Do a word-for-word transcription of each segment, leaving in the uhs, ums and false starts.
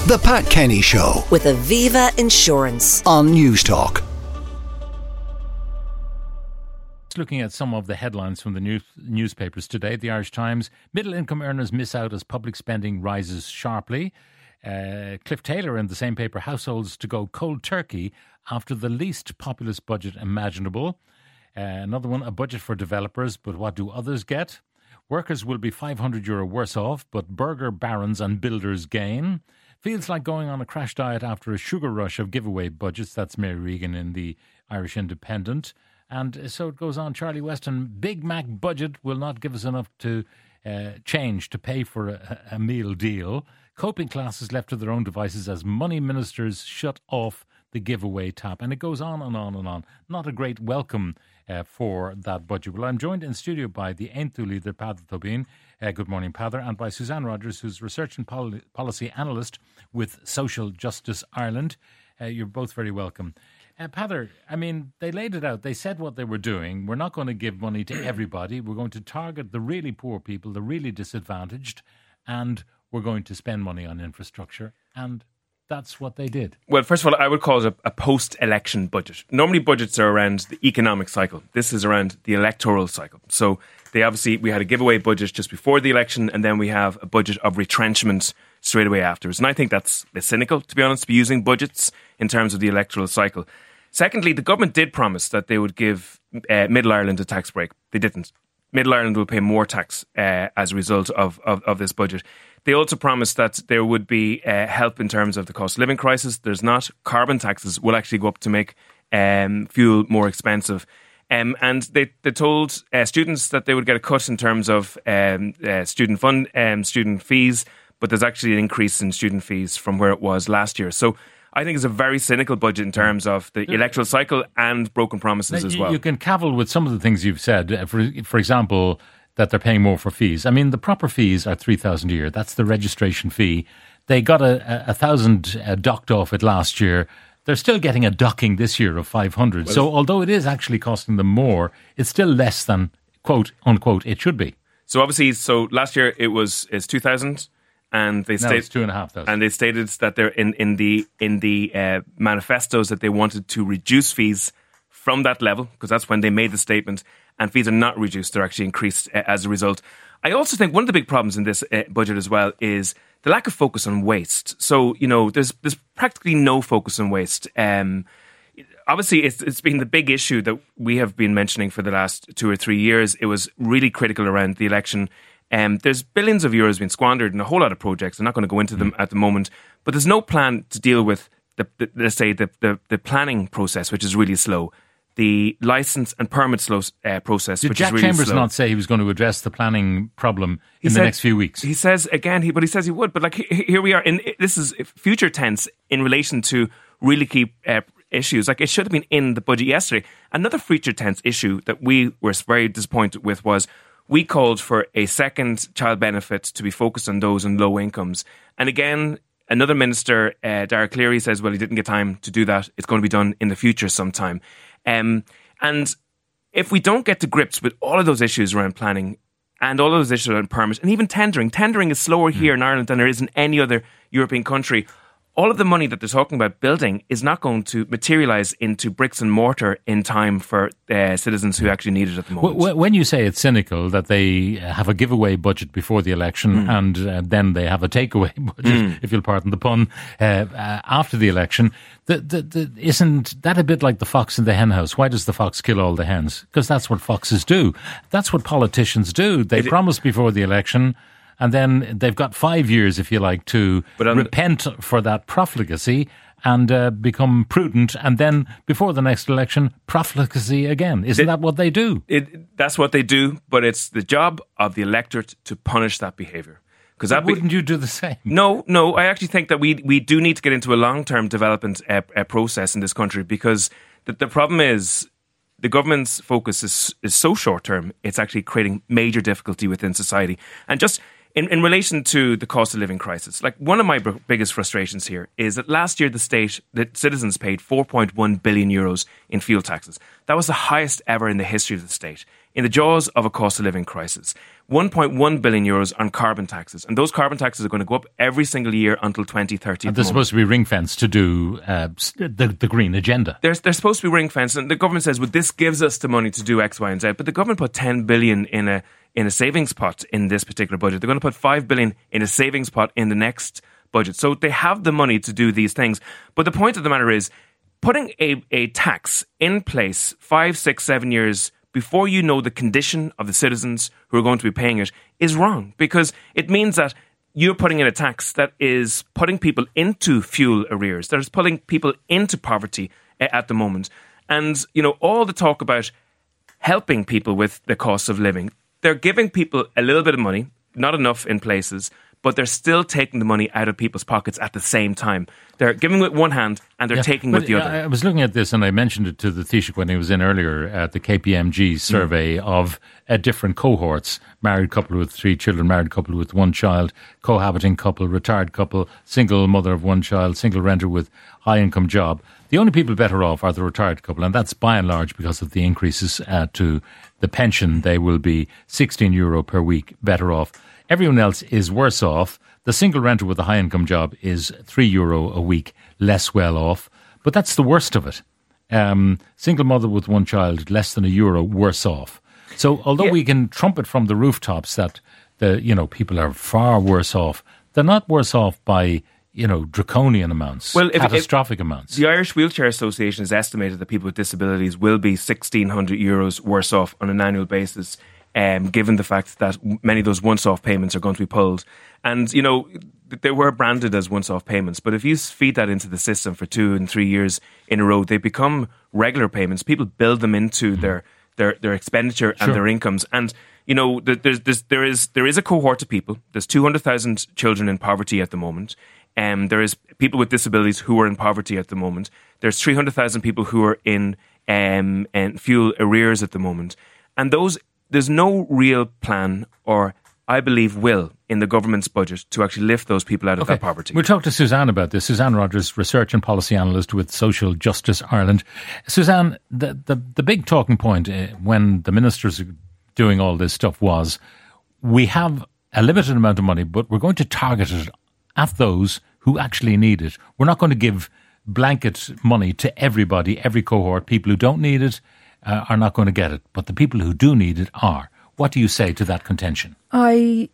The Pat Kenny Show with Aviva Insurance on Newstalk. Looking at some of the headlines from the news, newspapers today, the Irish Times, middle income earners miss out as public spending rises sharply. Uh, Cliff Taylor in the same paper, households to go cold turkey after the least populist budget imaginable. Uh, another one, a budget for developers, but what do others get? Workers will be five hundred euro worse off, but burger barons and builders gain. Feels like going on a crash diet after a sugar rush of giveaway budgets. That's Mary Regan in the Irish Independent. And so it goes on. Charlie Weston, Big Mac budget will not give us enough to uh, change to pay for a, a meal deal. Coping classes left to their own devices as money ministers shut off the giveaway tap. And it goes on and on and on. Not a great welcome uh, for that budget. Well, I'm joined in studio by the Aontú leader, Peadar Tóibín. Uh, good morning, Peadar. And by Suzanne Rogers, who's research and pol- policy analyst with Social Justice Ireland. Uh, you're both very welcome. Uh, Peadar, I mean, they laid it out. They said what they were doing. We're not going to give money to everybody. We're going to target the really poor people, the really disadvantaged, and we're going to spend money on infrastructure. And that's what they did. Well, first of all, I would call it a, a post-election budget. Normally budgets are around the economic cycle. This is around the electoral cycle. So they obviously, we had a giveaway budget just before the election, and then we have a budget of retrenchment straight away afterwards. And I think that's a bit cynical, to be honest, to be using budgets in terms of the electoral cycle. Secondly, the government did promise that they would give uh, Middle Ireland a tax break. They didn't. Middle Ireland will pay more tax uh, as a result of, of, of this budget. They also promised that there would be uh, help in terms of the cost of living crisis. There's not. Carbon taxes will actually go up to make um, fuel more expensive. Um, and they, they told uh, students that they would get a cut in terms of um, uh, student fund, um, student fees, but there's actually an increase in student fees from where it was last year. So I think it's a very cynical budget in terms of the electoral cycle and broken promises now, as you, well. You can cavil with some of the things you've said. For, for example, that they're paying more for fees. I mean, the proper fees are three thousand a year. That's the registration fee. They got a, a, a thousand uh, docked off it last year. They're still getting a docking this year of five hundred. Well, so although it is actually costing them more, it's still less than, quote, unquote, it should be. So obviously, so last year it was it's two thousand. And they now stated it's two and a half thousand. And they stated that they're in, in the in the uh, manifestos that they wanted to reduce fees from that level, because that's when they made the statement. And fees are not reduced; they're actually increased uh, as a result. I also think one of the big problems in this uh, budget as well is the lack of focus on waste. So you know, there's there's practically no focus on waste. Um, obviously, it's it's been the big issue that we have been mentioning for the last two or three years. It was really critical around the election. Um, there's billions of euros being squandered in a whole lot of projects. I'm not going to go into them at the moment, but there's no plan to deal with the, the let's say the, the the planning process, which is really slow, the license and permit slow uh, process, Did which Jack is really Chambers slow. not say he was going to address the planning problem He in said- the next few weeks? He says again, he, but he says he would. But like he- here we are, in this is future tense in relation to really key uh, issues. Like it should have been in the budget yesterday. Another future tense issue that we were very disappointed with was, we called for a second child benefit to be focused on those in low incomes. And again, another minister, uh, Dara Cleary, says, well, he didn't get time to do that. It's going to be done in the future sometime. Um, and if we don't get to grips with all of those issues around planning and all of those issues around permits and even tendering, tendering is slower here in Ireland than there is in any other European country. All of the money that they're talking about building is not going to materialise into bricks and mortar in time for uh, citizens who actually need it at the moment. When you say it's cynical that they have a giveaway budget before the election mm. and uh, then they have a takeaway budget, mm. if you'll pardon the pun, uh, uh, after the election, the, the, the, isn't that a bit like the fox in the hen house? Why does the fox kill all the hens? Because that's what foxes do. That's what politicians do. They it, promise before the election, and then they've got five years, if you like, to repent for that profligacy and uh, become prudent. And then before the next election, profligacy again. Isn't it, that what they do? It, that's what they do. But it's the job of the electorate to punish that behaviour. Because that wouldn't be, you do the same? No, no. I actually think that we we do need to get into a long-term development uh, uh, process in this country, because the, the problem is the government's focus is is so short-term. It's actually creating major difficulty within society. And just In, in relation to the cost of living crisis, like one of my b- biggest frustrations here is that last year the state, the citizens paid four point one billion euros in fuel taxes. That was the highest ever in the history of the state. in the jaws of a cost of living crisis. one point one billion euros on carbon taxes. And those carbon taxes are going to go up every single year until twenty thirty. And they're supposed to be ring-fenced to do uh, the, the green agenda. They're, they're supposed to be ring-fenced. And the government says, well, this gives us the money to do X, Y, and Z. But the government put ten billion in a in a savings pot in this particular budget. They're going to put five billion in a savings pot in the next budget. So they have the money to do these things. But the point of the matter is, putting a, a tax in place five, six, seven years before you know the condition of the citizens who are going to be paying it is wrong, because it means that you're putting in a tax that is putting people into fuel arrears, that is putting people into poverty at the moment. And, you know, all the talk about helping people with the cost of living, they're giving people a little bit of money, not enough in places, but they're still taking the money out of people's pockets at the same time. They're giving with one hand and they're yeah, taking with the other. I was looking at this and I mentioned it to the Taoiseach when he was in earlier at the K P M G survey mm. of uh, different cohorts: married couple with three children, married couple with one child, cohabiting couple, retired couple, single mother of one child, single renter with high income job. The only people better off are the retired couple, and that's by and large because of the increases uh, to the pension. They will be sixteen euro per week better off. Everyone else is worse off. The single renter with a high income job is three euro a week less well off. But that's the worst of it. Um, single mother with one child, less than a euro worse off. So although yeah. we can trumpet from the rooftops that the you know people are far worse off, they're not worse off by you know draconian amounts, well, if, catastrophic if amounts. The Irish Wheelchair Association has estimated that people with disabilities will be sixteen hundred euros worse off on an annual basis. Um, given the fact that many of those once-off payments are going to be pulled. And, you know, they were branded as once-off payments, but if you feed that into the system for two and three years in a row, they become regular payments. People build them into mm-hmm. their, their their expenditure sure. and their incomes. And, you know, there's, there's, there is there is a cohort of people. There's two hundred thousand children in poverty at the moment. Um, there is people with disabilities who are in poverty at the moment. There's three hundred thousand people who are in um, in fuel arrears at the moment. And those There's no real plan or, I believe, will in the government's budget to actually lift those people out of okay. that poverty. We'll talk to Suzanne about this. Suzanne Rogers, Research and Policy Analyst with Social Justice Ireland. Suzanne, the, the, the big talking point uh, when the ministers are doing all this stuff was, we have a limited amount of money, but we're going to target it at those who actually need it. We're not going to give blanket money to everybody, every cohort. People who don't need it Uh, are not going to get it, but the people who do need it are. What do you say to that contention? I,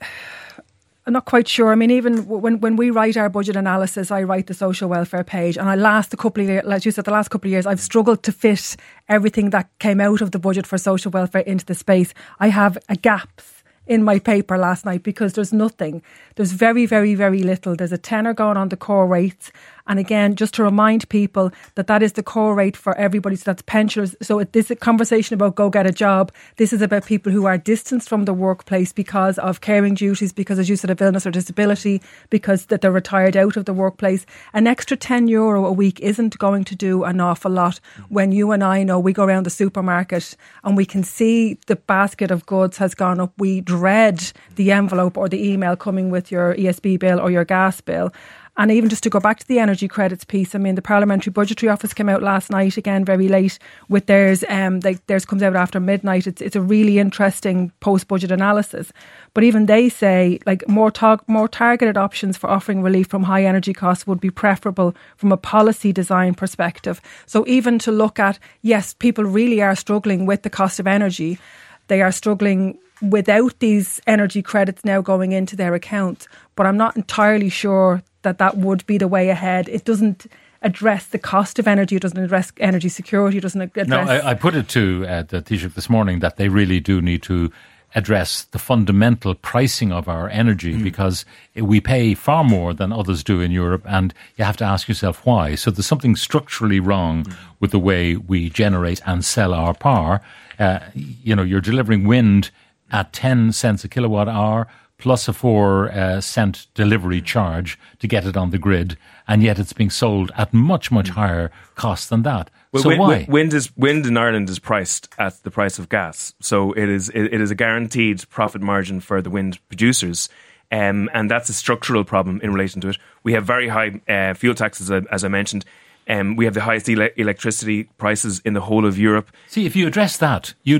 I'm not quite sure. I mean, even when, when we write our budget analysis, I write the social welfare page, and I last a couple of years, like you said, the last couple of years, I've struggled to fit everything that came out of the budget for social welfare into the space. I have a gaps in my paper last night because there's nothing. There's very, very, very little. There's a tenner going on the core rates. And again, just to remind people that that is the core rate for everybody. So that's pensioners. So it, this conversation about go get a job, this is about people who are distanced from the workplace because of caring duties, because, as you said, of illness or disability, because that they're retired out of the workplace. An extra ten euro a week isn't going to do an awful lot when you and I know we go around the supermarket and we can see the basket of goods has gone up. We dread the envelope or the email coming with your E S B bill or your gas bill. And even just to go back to the energy credits piece, I mean, the Parliamentary Budgetary Office came out last night, again, very late, with theirs. Um, they, theirs comes out after midnight. It's it's a really interesting post-budget analysis. But even they say, like, more, tar- more targeted options for offering relief from high energy costs would be preferable from a policy design perspective. So even to look at, yes, people really are struggling with the cost of energy. They are struggling without these energy credits now going into their account. But I'm not entirely sure that that would be the way ahead. It doesn't address the cost of energy. It doesn't address energy security. It doesn't address... No, I, I put it to uh, the Taoiseach this morning that they really do need to address the fundamental pricing of our energy mm. because we pay far more than others do in Europe, and you have to ask yourself why. So there's something structurally wrong mm. with the way we generate and sell our power. Uh, you know, you're delivering wind at ten cents a kilowatt hour, plus a four uh, cent delivery charge to get it on the grid, and yet it's being sold at much, much higher cost than that. Well, so wind, why? Wind is wind in Ireland is priced at the price of gas, so it is it, it is a guaranteed profit margin for the wind producers, um, and that's a structural problem in relation to it. We have very high uh, fuel taxes, as I mentioned. Um, we have the highest ele- electricity prices in the whole of Europe. See, if you address that, you'd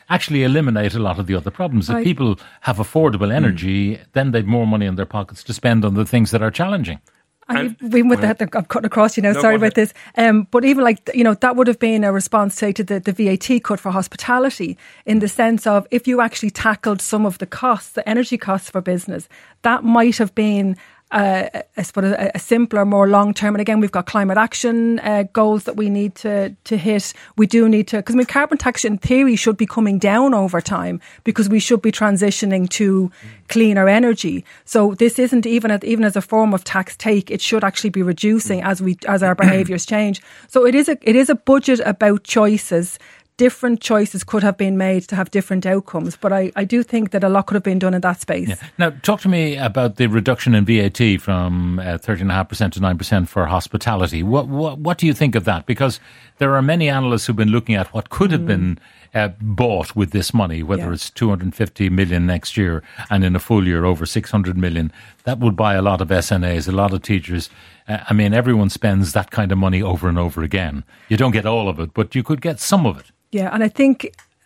actually eliminate a lot of the other problems. If I, people have affordable energy, mm. then they've more money in their pockets to spend on the things that are challenging. And even with that, I'm cutting across you now, no, sorry about this. Um, but even like, you know, that would have been a response, say, to the, the V A T cut for hospitality, in the sense of if you actually tackled some of the costs, the energy costs for business, that might have been Uh, I suppose a, a simpler, more long term. And again, we've got climate action uh, goals that we need to to hit. We do need to, because I mean, carbon tax in theory should be coming down over time, because we should be transitioning to cleaner energy. So this isn't even a, even as a form of tax take. It should actually be reducing as we as our behaviours change. So it is a it is a budget about choices. Different choices could have been made to have different outcomes, but I, I do think that a lot could have been done in that space. Yeah. Now, talk to me about the reduction in V A T from uh, thirteen point five percent to nine percent for hospitality. What, what what do you think of that? Because there are many analysts who've been looking at what could have mm. been uh, bought with this money, whether yeah. it's two hundred fifty million next year and in a full year over six hundred million. That would buy a lot of S N As, a lot of teachers. Uh, I mean, everyone spends that kind of money over and over again. You don't get all of it, but you could get some of it. Yeah, and I think,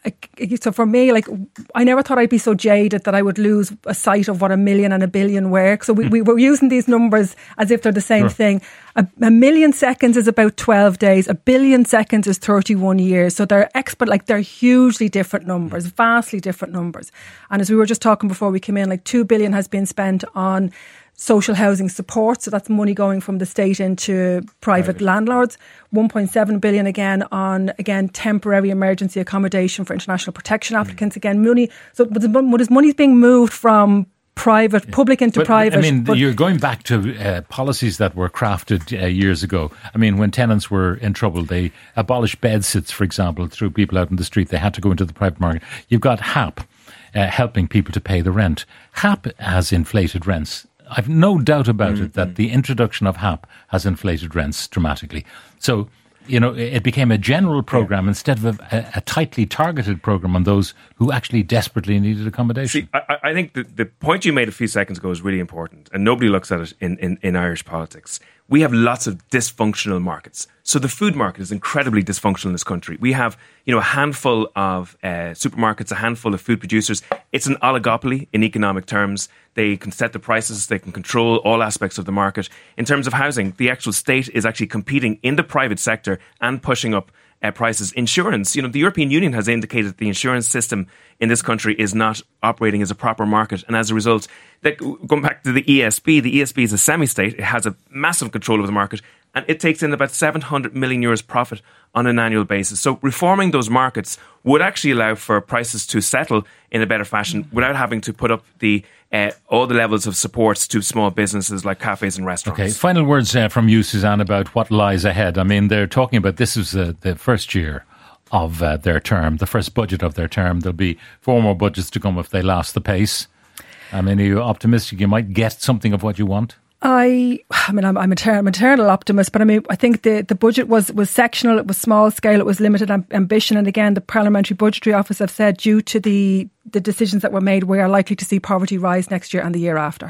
so for me, like, I never thought I'd be so jaded that I would lose a sight of what a million and a billion were. So we, mm. we were using these numbers as if they're the same sure. thing. A, a million seconds is about twelve days. A billion seconds is thirty-one years. So they're expert, like they're hugely different numbers, vastly different numbers. And as we were just talking before we came in, like two billion has been spent on social housing support, so that's money going from the state into private, private. landlords. one point seven billion again on, again, temporary emergency accommodation for international protection applicants. Mm. Again, money. So what is money being moved from private, yeah. public into but, private. I mean, but you're going back to uh, policies that were crafted uh, years ago. I mean, when tenants were in trouble, they abolished bed-sits, for example, threw people out in the street. They had to go into the private market. You've got H A P uh, helping people to pay the rent. H A P has inflated rents. I've no doubt about mm-hmm. it that the introduction of H A P has inflated rents dramatically. So, you know, it became a general program yeah. instead of a, a tightly targeted program on those who actually desperately needed accommodation. See, I, I think the, the point you made a few seconds ago is really important, and nobody looks at it in, in, in Irish politics. We have lots of dysfunctional markets. So the food market is incredibly dysfunctional in this country. We have, you know, a handful of uh, supermarkets, a handful of food producers. It's an oligopoly in economic terms. They can set the prices. They can control all aspects of the market. In terms of housing, the actual state is actually competing in the private sector and pushing up uh, prices. Insurance, you know, the European Union has indicated that the insurance system in this country is not operating as a proper market. And as a result, that, going back to the E S B, the E S B is a semi-state. It has a massive control of the market, and it takes in about seven hundred million euros profit on an annual basis. So reforming those markets would actually allow for prices to settle in a better fashion without having to put up the uh, all the levels of supports to small businesses like cafes and restaurants. Okay, final words uh, from you, Suzanne, about what lies ahead. I mean, they're talking about this is uh, the first year of uh, their term, the first budget of their term. There'll be four more budgets to come if they last the pace. I mean, are you optimistic you might get something of what you want? I, I mean, I'm, I'm, a ter- I'm a eternal optimist, but I mean, I think the, the budget was, was sectional, it was small scale, it was limited amb- ambition. And again, the Parliamentary Budgetary Office have said, due to the, the decisions that were made, we are likely to see poverty rise next year and the year after.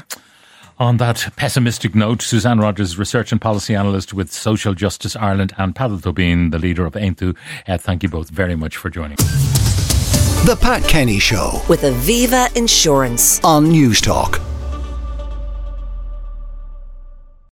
On that pessimistic note, Suzanne Rogers, Research and Policy Analyst with Social Justice Ireland, and Peadar Tóibín, the leader of Aontú. Uh, thank you both very much for joining. The Pat Kenny Show with Aviva Insurance on News Talk.